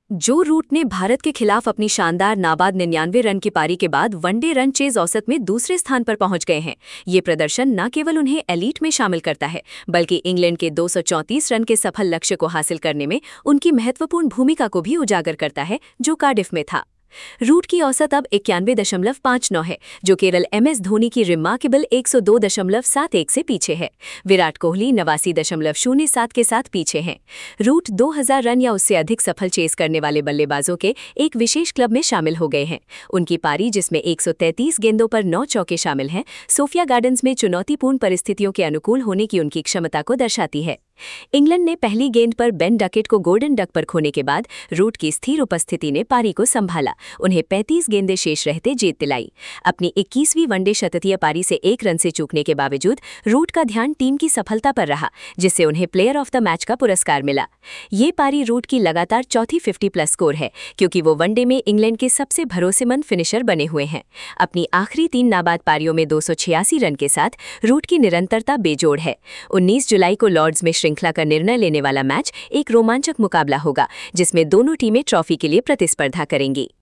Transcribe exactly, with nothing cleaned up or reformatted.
जो रूट ने भारत के खिलाफ अपनी शानदार नाबाद निन्यानवे रन की पारी के बाद वनडे रन चेज औसत में दूसरे स्थान पर पहुंच गए हैं। ये प्रदर्शन न केवल उन्हें एलीट में शामिल करता है, बल्कि इंग्लैंड के दो सौ चौंतीस रन के सफल लक्ष्य को हासिल करने में उनकी महत्वपूर्ण भूमिका को भी उजागर करता है, जो कार्डिफ में था। रूट की औसत अब इक्यानवे दशमलव पाँच नौ है, जो केवल एम एस धोनी की रिमार्केबल एक सौ दो दशमलव सात एक से पीछे है। विराट कोहली नवासी दशमलव शून्य सात के साथ पीछे हैं। रूट दो हज़ार रन या उससे अधिक सफल चेस करने वाले बल्लेबाजों के एक विशेष क्लब में शामिल हो गए हैं। उनकी पारी, जिसमें एक सौ तैंतीस गेंदों पर नौ चौके शामिल हैं, सोफिया गार्डन्स में चुनौतीपूर्ण परिस्थितियों के अनुकूल होने की उनकी क्षमता को दर्शाती है। इंग्लैंड ने पहली गेंद पर बेन डकेट को गोल्डन डक पर खोने के बाद रूट की स्थिर उपस्थिति ने पारी को संभाला, उन्हें पैंतीस गेंदें शेष रहते जीत दिलाई। अपनी इक्कीसवीं वनडे शतकीय पारी से एक रन से चूकने के बावजूद रूट का ध्यान टीम की सफलता पर रहा, जिससे उन्हें प्लेयर ऑफ द मैच का पुरस्कार मिला। ये पारी रूट की लगातार चौथी फिफ्टी प्लस स्कोर है, क्योंकि वो वनडे में इंग्लैंड के सबसे भरोसेमंद फिनिशर बने हुए हैं। अपनी आखिरी तीन नाबाद पारियों में दो सौ छियासी रन के साथ रूट की निरंतरता बेजोड़ है। उन्नीस जुलाई को लॉर्ड्स में श्रृंखला का निर्णय लेने वाला मैच एक रोमांचक मुकाबला होगा, जिसमें दोनों टीमें ट्रॉफी के लिए प्रतिस्पर्धा करेंगी।